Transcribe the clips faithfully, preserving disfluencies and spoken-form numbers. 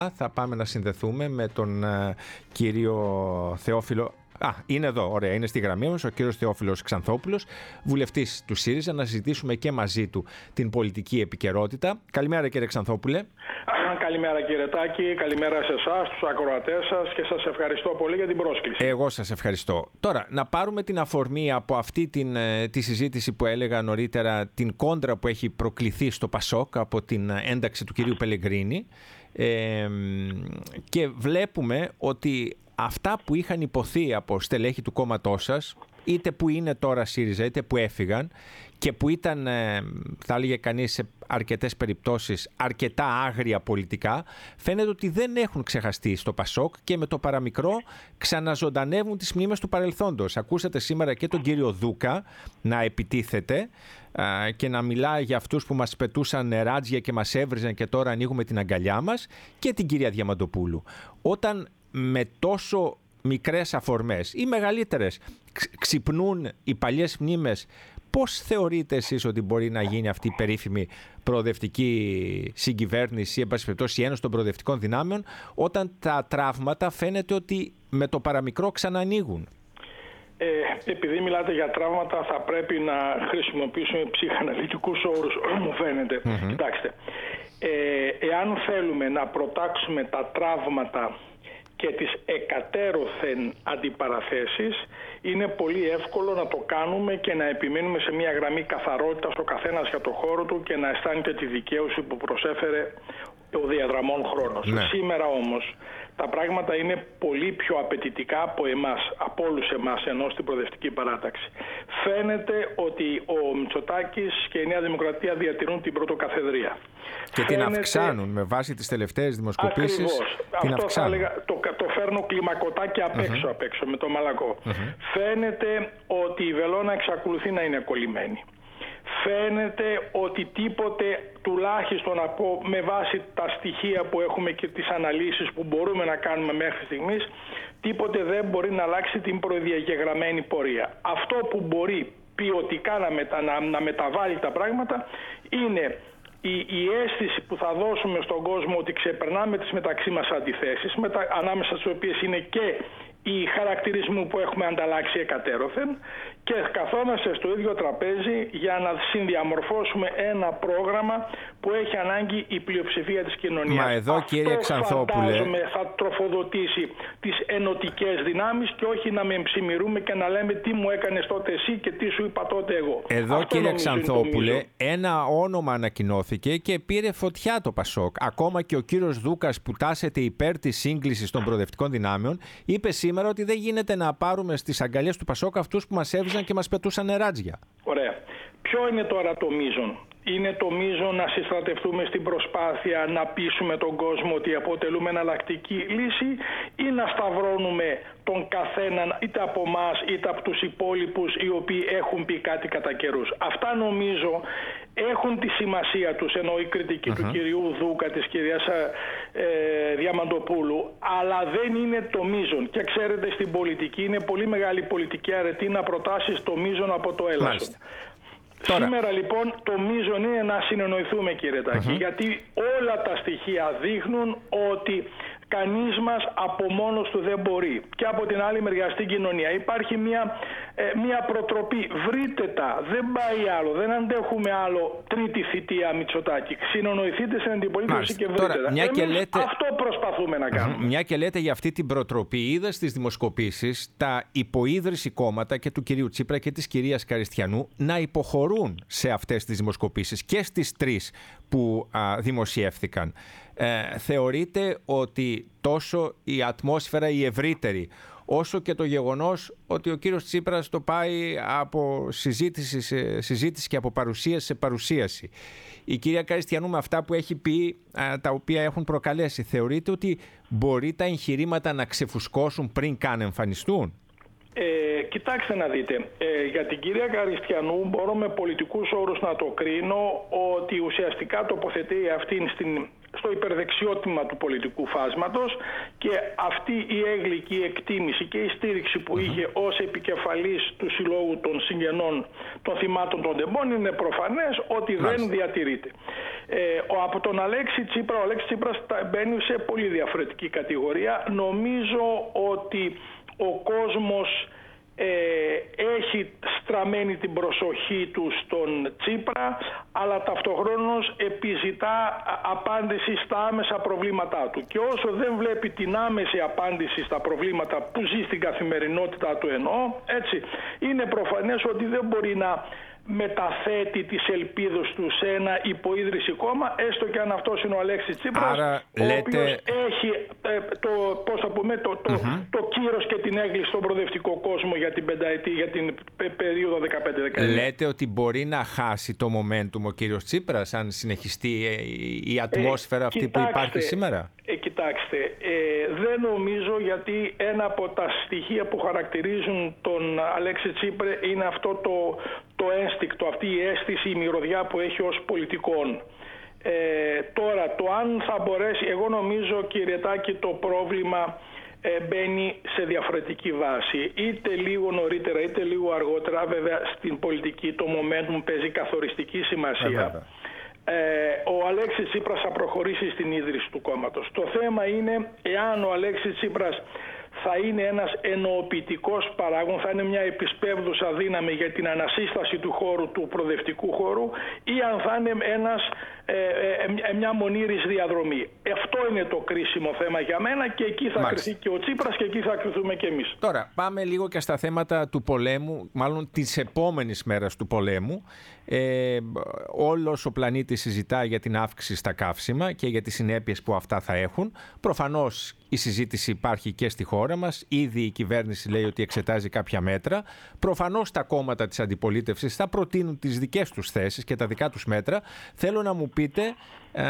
Θα πάμε να συνδεθούμε με τον uh, κύριο Θεόφιλο. Α, είναι εδώ, ωραία, είναι στη γραμμή μας ο κύριος Θεόφιλος Ξανθόπουλος, βουλευτής του ΣΥΡΙΖΑ, να συζητήσουμε και μαζί του την πολιτική επικαιρότητα. Καλημέρα κύριε Ξανθόπουλε. Καλημέρα κύριε Τάκη, καλημέρα σε εσάς, τους ακροατές σας και σας ευχαριστώ πολύ για την πρόσκληση. Εγώ σας ευχαριστώ. Τώρα, να πάρουμε την αφορμή από αυτή την, τη συζήτηση που έλεγα νωρίτερα, την κόντρα που έχει προκληθεί στο ΠΑΣΟΚ από την ένταξη του κυρίου Πελεγκρίνη ε, και βλέπουμε ότι αυτά που είχαν υποθεί από στελέχη του κόμματός σας, είτε που είναι τώρα ΣΥΡΙΖΑ, είτε που έφυγαν και που ήταν, θα έλεγε κανείς, σε αρκετές περιπτώσεις αρκετά άγρια πολιτικά, φαίνεται ότι δεν έχουν ξεχαστεί στο ΠΑΣΟΚ και με το παραμικρό ξαναζωντανεύουν τις μνήμες του παρελθόντος. Ακούσατε σήμερα και τον κύριο Δούκα να επιτίθεται και να μιλάει για αυτούς που μας πετούσαν νεράτζια και μας έβριζαν και τώρα ανοίγουμε την αγκαλιά μας, και την κυρία Διαμαντοπούλου. Όταν με τόσο μικρές αφορμές ή μεγαλύτερες ξυπνούν οι παλιές μνήμες, πώς θεωρείτε εσείς ότι μπορεί να γίνει αυτή η περίφημη προοδευτική συγκυβέρνηση ή, εν πάση περιπτώσει, η Ένωση των Προοδευτικών Δυνάμεων, όταν τα τραύματα φαίνεται ότι με το παραμικρό ξανανοίγουν? Ε, επειδή μιλάτε για τραύματα, θα πρέπει να χρησιμοποιήσουμε ψυχαναλυτικούς όρους, μου φαίνεται. Mm-hmm. Κοιτάξτε, ε, εάν θέλουμε να προτάξουμε τα τραύματα και τις εκατέρωθεν αντιπαραθέσεις, είναι πολύ εύκολο να το κάνουμε και να επιμείνουμε σε μια γραμμή καθαρότητας ο καθένας για το χώρο του και να αισθάνεται τη δικαίωση που προσέφερε ο διαδραμών χρόνος. Ναι. Σήμερα όμως τα πράγματα είναι πολύ πιο απαιτητικά από εμάς, από όλους εμάς, ενώ στην προοδευτική παράταξη. Φαίνεται ότι ο Μητσοτάκης και η Νέα Δημοκρατία διατηρούν την πρωτοκαθεδρία. Και Φαίνεται... την αυξάνουν με βάση τις τελευταίες δημοσκοπήσεις. Ακριβώς. Την Αυτό αυξάνουν. θα έλεγα, το, το φέρνω κλιμακωτάκι απ' έξω, uh-huh. απ' έξω με το μαλακό. Uh-huh. Φαίνεται ότι η βελόνα εξακολουθεί να είναι κολλημένη. Φαίνεται ότι τίποτε, τουλάχιστον να πω, με βάση τα στοιχεία που έχουμε και τις αναλύσεις που μπορούμε να κάνουμε μέχρι στιγμής, τίποτε δεν μπορεί να αλλάξει την προδιαγεγραμμένη πορεία. Αυτό που μπορεί ποιοτικά να, μετα, να, να μεταβάλει τα πράγματα είναι η, η αίσθηση που θα δώσουμε στον κόσμο ότι ξεπερνάμε τις μεταξύ μας αντιθέσεις, μετα, ανάμεσα στις οποίες είναι και οι χαρακτηρισμοί που έχουμε ανταλλάξει εκατέρωθεν, και καθόμαστε στο ίδιο τραπέζι για να συνδιαμορφώσουμε ένα πρόγραμμα που έχει ανάγκη η πλειοψηφία της κοινωνίας. Μα εδώ, Αυτό, κύριε Ξανθόπουλε, φαντάζομαι, θα τροφοδοτήσει τις ενωτικές δυνάμεις και όχι να με εμψημυρούμε και να λέμε τι μου έκανες τότε εσύ και τι σου είπα τότε εγώ. Εδώ, αυτό, κύριε Ξανθόπουλε, ένα όνομα ανακοινώθηκε και πήρε φωτιά το ΠΑΣΟΚ. Ακόμα και ο κύριος Δούκας, που τάσεται υπέρ της σύγκλησης των προοδευτικών δυνάμεων, είπε σήμερα ότι δεν γίνεται να πάρουμε στις αγκαλιές του ΠΑΣΟΚ αυτούς που μας έβριζαν και μας πετούσαν νεράτζια. Ωραία. Ποιο είναι τώρα το μείζον? Είναι το μείζον να συστρατευτούμε στην προσπάθεια να πείσουμε τον κόσμο ότι αποτελούμε εναλλακτική λύση, ή να σταυρώνουμε τον καθέναν είτε από εμάς είτε από τους υπόλοιπους οι οποίοι έχουν πει κάτι κατά καιρούς? Αυτά νομίζω έχουν τη σημασία τους, ενώ η κριτική uh-huh. του κυρίου Δούκα, της κυρίας ε, Διαμαντοπούλου, αλλά δεν είναι το μείζον. Και ξέρετε, στην πολιτική είναι πολύ μεγάλη πολιτική αρετή να προτάσεις το μείζον από το έλασον. Τώρα. Σήμερα λοιπόν το μείζον είναι να συνεννοηθούμε, κύριε Τάκη, uh-huh. γιατί όλα τα στοιχεία δείχνουν ότι κανείς μας από μόνος του δεν μπορεί. Και από την άλλη μεριά στην κοινωνία υπάρχει μια, ε, μια προτροπή. Βρείτε τα, δεν πάει άλλο, δεν αντέχουμε άλλο τρίτη θητεία Μητσοτάκη. Συνεννοηθείτε στην αντιπολίτευση και βρείτε Τώρα, τα. Μια και Εμείς λέτε... αυτό προσπαθούμε να κάνουμε. Μια και λέτε για αυτή την προτροπή, είδα στις δημοσκοπήσεις τα υποίδρυση κόμματα και του κυρίου Τσίπρα και της κυρίας Καριστιανού να υποχωρούν σε αυτές τις δημοσκοπήσεις και στις τρεις που α, δημοσιεύθηκαν. Ε, θεωρείτε ότι τόσο η ατμόσφαιρα η ευρύτερη, όσο και το γεγονός ότι ο κύριος Τσίπρας το πάει από συζήτηση σε συζήτηση και από παρουσίαση σε παρουσίαση, η κυρία Καριστιανού με αυτά που έχει πει, α, τα οποία έχουν προκαλέσει, θεωρείτε ότι μπορεί τα εγχειρήματα να ξεφουσκώσουν πριν καν εμφανιστούν? Ε, κοιτάξτε να δείτε, ε, για την κυρία Καριστιανού μπορώ με πολιτικούς όρους να το κρίνω ότι ουσιαστικά τοποθετεί αυτήν στην στο υπερδεξιότημα του πολιτικού φάσματος, και αυτή η έγλικη εκτίμηση και η στήριξη που mm-hmm. είχε ως επικεφαλής του Συλλόγου των Συγγενών των Θυμάτων των Τεμπών είναι προφανές ότι Μάλιστα. δεν διατηρείται. Ε, ο, από τον Αλέξη Τσίπρα, ο Αλέξης Τσίπρας μπαίνει σε πολύ διαφορετική κατηγορία. Νομίζω ότι ο κόσμος ε, έχει στραμμένη την προσοχή του στον Τσίπρα, αλλά ταυτοχρόνως επιζητά απάντηση στα άμεσα προβλήματά του. Και όσο δεν βλέπει την άμεση απάντηση στα προβλήματα που ζει στην καθημερινότητά του, εννοώ, έτσι, είναι προφανές ότι δεν μπορεί να μεταθέτει τις ελπίδες του σε ένα υποίδρυση κόμμα, έστω και αν αυτός είναι ο Αλέξης Τσίπρας, Άρα, ο λέτε... οποίος έχει ε, το, πώς θα πούμε, το, το, mm-hmm. το κύρος και την έγκληση στον προοδευτικό κόσμο για την πενταετή, για την περίοδο δεκαπέντε δεκαεννιά. Λέτε ότι μπορεί να χάσει το momentum ο κύριος Τσίπρας αν συνεχιστεί η ατμόσφαιρα ε, αυτή κοιτάξτε, που υπάρχει σήμερα? Ε, κοιτάξτε, ε, δεν νομίζω, γιατί ένα από τα στοιχεία που χαρακτηρίζουν τον Αλέξη Τσίπρα είναι αυτό το, το ένστικτο, αυτή η αίσθηση, η μυρωδιά που έχει ως πολιτικών. Ε, τώρα, το αν θα μπορέσει, εγώ νομίζω, κύριε Τάκη, το πρόβλημα ε, μπαίνει σε διαφορετική βάση. Είτε λίγο νωρίτερα, είτε λίγο αργότερα, βέβαια στην πολιτική το momentum παίζει καθοριστική σημασία. Ε, ο Αλέξης Τσίπρας θα προχωρήσει στην ίδρυση του κόμματος. Το θέμα είναι εάν ο Αλέξης Τσίπρας θα είναι ένας εννοοποιητικός παράγων, θα είναι μια επισπεύδουσα δύναμη για την ανασύσταση του χώρου, του προοδευτικού χώρου, ή αν θα είναι ένας, ε, ε, μια μονήρης διαδρομή. Αυτό είναι το κρίσιμο θέμα για μένα, και εκεί θα Μάλιστα. κρυθεί και ο Τσίπρας και εκεί θα κρυθούμε και εμείς. Τώρα πάμε λίγο και στα θέματα του πολέμου, μάλλον της επόμενης μέρας του πολέμου. Ε, όλος ο πλανήτης συζητά για την αύξηση στα καύσιμα και για τις συνέπειες που αυτά θα έχουν. Προφανώς η συζήτηση υπάρχει και στη χώρα μας. Ήδη η κυβέρνηση λέει ότι εξετάζει κάποια μέτρα. Προφανώς τα κόμματα της αντιπολίτευσης θα προτείνουν τις δικές τους θέσεις και τα δικά τους μέτρα. Θέλω να μου πείτε ε,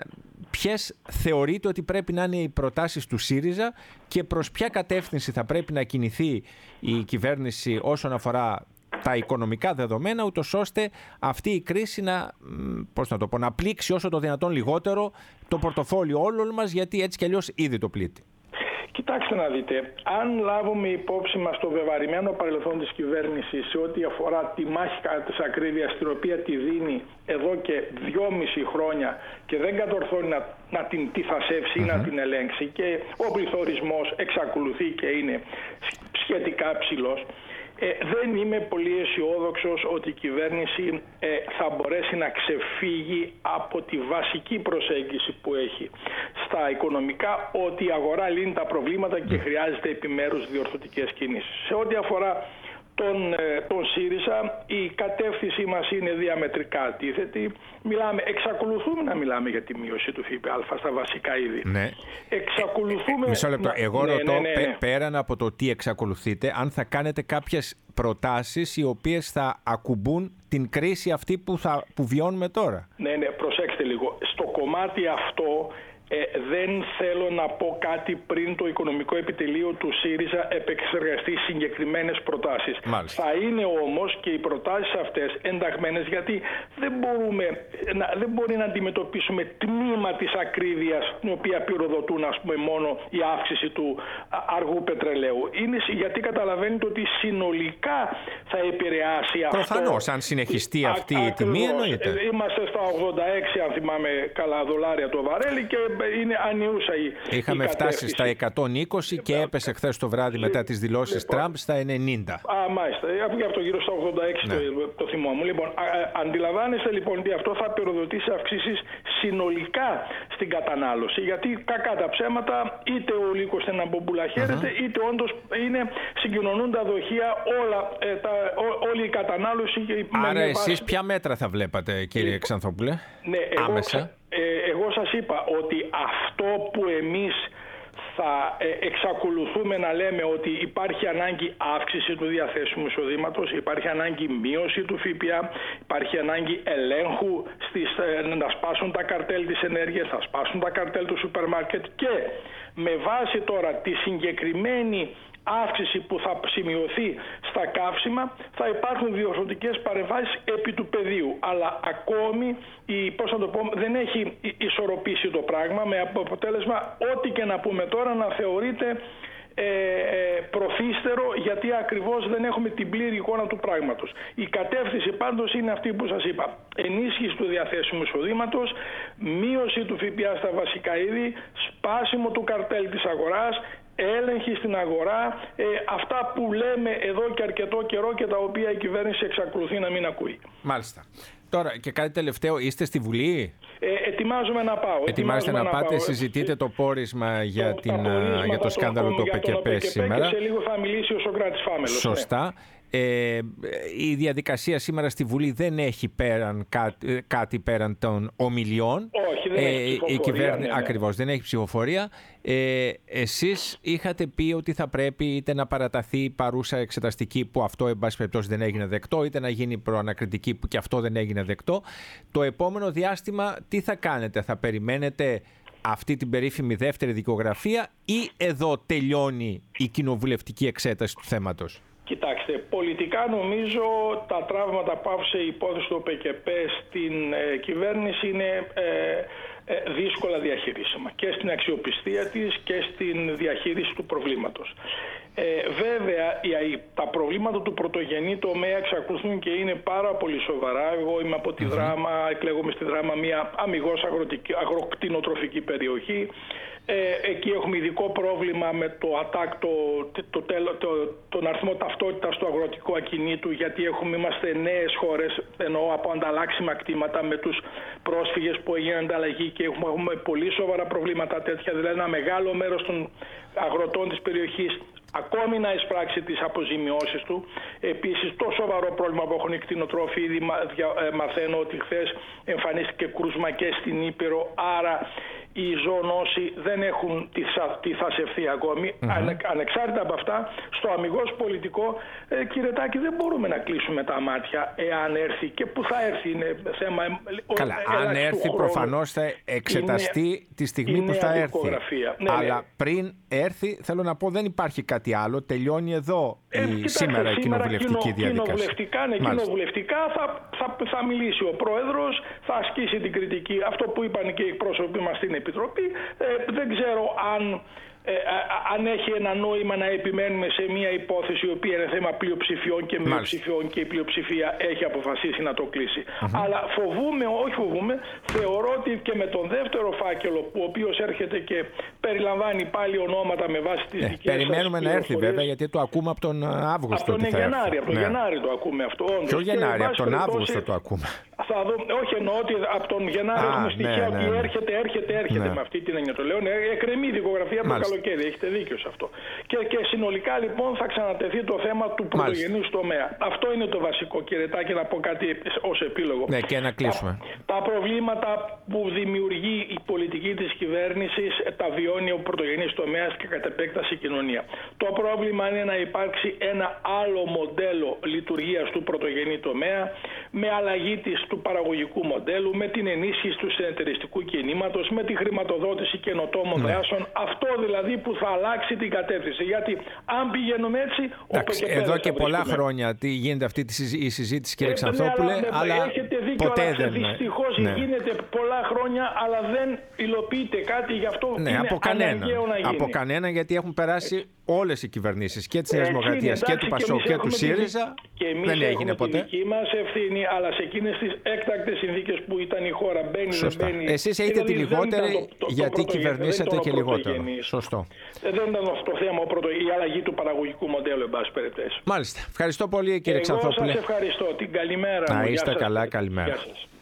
ποιες θεωρείτε ότι πρέπει να είναι οι προτάσεις του ΣΥΡΙΖΑ και προς ποια κατεύθυνση θα πρέπει να κινηθεί η κυβέρνηση όσον αφορά τα οικονομικά δεδομένα, ούτως ώστε αυτή η κρίση να, πώς να το πω, να πλήξει όσο το δυνατόν λιγότερο το πορτοφόλιο όλων μας, γιατί έτσι κι αλλιώς ήδη το πλήττει. Κοιτάξτε να δείτε, αν λάβουμε υπόψη μας το βεβαρημένο παρελθόν της κυβέρνησης σε ό,τι αφορά τη μάχη κατά της ακρίβειας, την οποία τη δίνει εδώ και δυόμιση χρόνια και δεν κατορθώνει να, να την τυθασεύσει ή mm-hmm. να την ελέγξει, και ο πληθωρισμός εξακολουθεί και είναι σχετικά ψηλός, Ε, δεν είμαι πολύ αισιόδοξος ότι η κυβέρνηση ε, θα μπορέσει να ξεφύγει από τη βασική προσέγγιση που έχει στα οικονομικά, ότι η αγορά λύνει τα προβλήματα και χρειάζεται επιμέρους διορθωτικές κινήσεις. Σε ό,τι αφορά τον, ε, τον ΣΥΡΙΖΑ, η κατεύθυνση μας είναι διαμετρικά αντίθετη. Μιλάμε, εξακολουθούμε να μιλάμε για τη μείωση του ΦΠΑ στα βασικά είδη. Ναι. Εξακολουθούμε... Ε, μισό λεπτό. Να... Εγώ ναι, ρωτώ, ναι, ναι, ναι. πέραν από το τι εξακολουθείτε, αν θα κάνετε κάποιες προτάσεις οι οποίες θα ακουμπούν την κρίση αυτή που, θα, που βιώνουμε τώρα. Ναι, ναι, προσέξτε λίγο. Στο κομμάτι αυτό Ε, δεν θέλω να πω κάτι πριν το Οικονομικό Επιτελείο του ΣΥΡΙΖΑ επεξεργαστεί συγκεκριμένες προτάσεις. Μάλιστα. Θα είναι όμως και οι προτάσεις αυτές ενταγμένες, γιατί δεν, μπορούμε, να, δεν μπορεί να αντιμετωπίσουμε τμήμα της ακρίβειας, την οποία πυροδοτούν, ας πούμε, μόνο η αύξηση του αργού πετρελαίου. Είναι γιατί καταλαβαίνετε ότι συνολικά θα επηρεάσει αυτό. Προφανώς, αν συνεχιστεί αυτή α, η τιμή, εννοείται. Είμαστε στα ογδόντα έξι, αν θυμάμαι καλά, δολάρια το βαρέλι, και είναι ανιούσα η Είχαμε η φτάσει στα εκατόν είκοσι και έπεσε χθες το βράδυ μετά τις δηλώσεις λοιπόν, Τραμπ στα ενενήντα. Α, μάλιστα. Γι' αυτό γύρω στα ογδόντα έξι ναι. το, το θυμόμουν. Λοιπόν, α, α, αντιλαμβάνεστε λοιπόν ότι αυτό θα πυροδοτήσει αυξήσεις συνολικά στην κατανάλωση. Γιατί κακά τα ψέματα, είτε ο λύκος στην αμπομπούλα χαίρεται, uh-huh. είτε όντως είναι, συγκοινωνούν τα δοχεία όλα, ε, τα, ό, όλη η κατανάλωση. Άρα εσείς βάση... ποια μέτρα θα βλέπατε, κύριε Ξανθόπουλε, ναι, εγώ, άμεσα? Ε, εγώ σας είπα ότι αυτό που εμείς θα εξακολουθούμε να λέμε ότι υπάρχει ανάγκη αύξηση του διαθέσιμου εισοδήματος, υπάρχει ανάγκη μείωση του ΦΠΑ, υπάρχει ανάγκη ελέγχου στις, να σπάσουν τα καρτέλ της ενέργειας, να σπάσουν τα καρτέλ του σούπερ μάρκετ και με βάση τώρα τη συγκεκριμένη αύξηση που θα σημειωθεί στα καύσιμα θα υπάρχουν διορθωτικές παρεμβάσεις επί του πεδίου. Αλλά ακόμη η, πώς να το πω, δεν έχει ισορροπήσει το πράγμα με αποτέλεσμα ό,τι και να πούμε τώρα να θεωρείται ε, ε, προθύστερο γιατί ακριβώς δεν έχουμε την πλήρη εικόνα του πράγματος. Η κατεύθυνση πάντως είναι αυτή που σας είπα. Ενίσχυση του διαθέσιμου εισοδήματος, μείωση του ΦΠΑ στα βασικά είδη, σπάσιμο του καρτέλ της αγοράς, έλεγχη στην αγορά, ε, αυτά που λέμε εδώ και αρκετό καιρό και τα οποία η κυβέρνηση εξακολουθεί να μην ακούει. Μάλιστα. Τώρα και κάτι τελευταίο, είστε στη Βουλή? Ε, ετοιμάζομαι να πάω. Ετοιμάζετε να, να πάτε, πάω. Συζητείτε το πόρισμα για, το, την, για το σκάνδαλο του ΟΠΕΚΕΠΕ σήμερα. Και σε λίγο θα μιλήσει ο Σοκράτης Φάμελος. Σωστά. Ναι. Ε, η διαδικασία σήμερα στη Βουλή δεν έχει πέραν, κά, κάτι πέραν των ομιλιών. Όχι, δεν ε, έχει ψηφοφορία. Η κυβέρνηση, ναι, ναι. Ακριβώς, δεν έχει ψηφοφορία. Ε, εσείς είχατε πει ότι θα πρέπει είτε να παραταθεί η παρούσα εξεταστική που αυτό εν πάση περιπτώσει δεν έγινε δεκτό, είτε να γίνει προανακριτική που και αυτό δεν έγινε δεκτό. Το επόμενο διάστημα τι θα κάνετε? Θα περιμένετε αυτή την περίφημη δεύτερη δικογραφία ή εδώ τελειώνει η κοινοβουλευτική εξέταση του θέματος? Κοιτάξτε, πολιτικά νομίζω τα τραύματα που άφησε η υπόθεση του ΟΠΕΚΕΠΕ στην ε, κυβέρνηση είναι ε, ε, δύσκολα διαχειρίσιμα και στην αξιοπιστία της και στην διαχείριση του προβλήματος. Ε, βέβαια, η, τα προβλήματα του πρωτογενή τομέα εξακολουθούν και είναι πάρα πολύ σοβαρά. Εγώ είμαι από τη mm-hmm. Δράμα, εκλέγομαι στη Δράμα, μια αμιγώς αγροκτηνοτροφική περιοχή. Ε, εκεί έχουμε ειδικό πρόβλημα με το ΑΤΑΚ, το, το, το, το, τον αριθμό ταυτότητας του αγροτικού ακινήτου, γιατί έχουμε, είμαστε νέες χώρες, εννοώ από ανταλλάξιμα κτήματα με τους πρόσφυγες που έγιναν ανταλλαγή και έχουμε, έχουμε πολύ σοβαρά προβλήματα τέτοια, δηλαδή ένα μεγάλο μέρος των αγροτών της περιοχής ακόμη να εισπράξει τις αποζημιώσεις του. Επίσης, το σοβαρό πρόβλημα που έχουν οι κτηνοτρόφοι, ήδη μαθαίνω ότι χθες εμφανίστηκε κρούσμα και στην Ήπειρο, άρα οι ζωονόσοι δεν έχουν τη θασευθεί ακόμη. Mm-hmm. Ανε, ανεξάρτητα από αυτά, στο αμιγώς πολιτικό, ε, κύριε Τάκη, δεν μπορούμε να κλείσουμε τα μάτια εάν έρθει και που θα έρθει. Είναι θέμα. Καλά, αν έρθει προφανώς θα εξεταστεί είναι, τη στιγμή που θα έρθει. Ναι, αλλά ναι. πριν έρθει, θέλω να πω, δεν υπάρχει κάτι άλλο. Τελειώνει εδώ ε, η, κοιτάξτε, σήμερα η κοινοβουλευτική κοινο, διαδικασία. Κοινοβουλευτικά, ναι, κοινοβουλευτικά θα, θα, θα μιλήσει ο Πρόεδρος, θα ασκήσει την κριτική. Αυτό που είπαν και οι εκπρόσωποι μας στην Επιτροπή. Ε, δεν ξέρω αν, ε, αν έχει ένα νόημα να επιμένουμε σε μια υπόθεση η οποία είναι θέμα πλειοψηφιών και μειοψηφιών και η πλειοψηφία έχει αποφασίσει να το κλείσει. Mm-hmm. Αλλά φοβούμαι, όχι φοβούμαι, θεωρώ ότι και με τον δεύτερο φάκελο, που ο οποίος έρχεται και περιλαμβάνει πάλι ονόματα με βάση τις ε, δικές περιμένουμε να έρθει βέβαια, γιατί το ακούμε από τον Αύγουστο. Από τον Γενάρη, από τον ναι. Γενάρη το ακούμε αυτό. Όντως. Ποιο Γενάρη, από τον Αύγουστο το ακούμε. Θα δω, όχι εννοώ ότι από τον Γενάρη Α, έχουμε στοιχεία ναι, ναι, ότι έρχεται, έρχεται, έρχεται ναι. με αυτή την έννοια το λέω. Ναι, εκκρεμεί η δικογραφία από το καλοκαίρι, έχετε δίκιο σε αυτό. Και, και συνολικά λοιπόν θα ξανατεθεί το θέμα του πρωτογενούς τομέα. Αυτό είναι το βασικό, κύριε Τάκη, να πω κάτι ως επίλογο. Ναι, και να κλείσουμε. Τα, τα προβλήματα που δημιουργεί η πολιτική της κυβέρνησης τα βιώνει ο πρωτογενής τομέας και κατ' επέκταση η κοινωνία. Το πρόβλημα είναι να υπάρξει ένα άλλο μοντέλο λειτουργίας του πρωτογενή τομέα με αλλαγή της του παραγωγικού μοντέλου, με την ενίσχυση του συνεταιριστικού κινήματος, με τη χρηματοδότηση καινοτόμων δράσεων. Αυτό δηλαδή που θα αλλάξει την κατεύθυνση. Γιατί αν πηγαίνουμε έτσι. Εντάξει, εδώ και πολλά χρόνια τι γίνεται αυτή η συζήτηση, κύριε ε, Ξανθόπουλε, ναι, αλλά, αλλά έχετε δίκιο, ποτέ αλλά δεν. Δυστυχώς ναι. γίνεται πολλά χρόνια, αλλά δεν υλοποιείται κάτι, γι' αυτό ναι, είναι από κανένα. να γίνει. Από κανένα, γιατί έχουν περάσει όλες οι κυβερνήσεις και της Νέας Δημοκρατίας και του ΠΑΣΟΚ και του ΣΥΡΙΖΑ. Δεν έγινε ποτέ. Τη δική μας ευθύνη, αλλά σε εκείνες τις έκτακτες συνθήκες που ήταν η χώρα μπαίνει, δεν μπαίνει. Εσείς έχετε τη λιγότερη, το, το, γιατί το κυβερνήσατε και λιγότερο. Σωστό. Δεν ήταν το θέμα η αλλαγή του παραγωγικού μοντέλου, εν πάση περιπτώσει. Μάλιστα. Ευχαριστώ πολύ, κύριε Ξανθόπουλε. Εγώ σας ευχαριστώ. Την καλημέρα. Να είστε καλά, καλημέρα.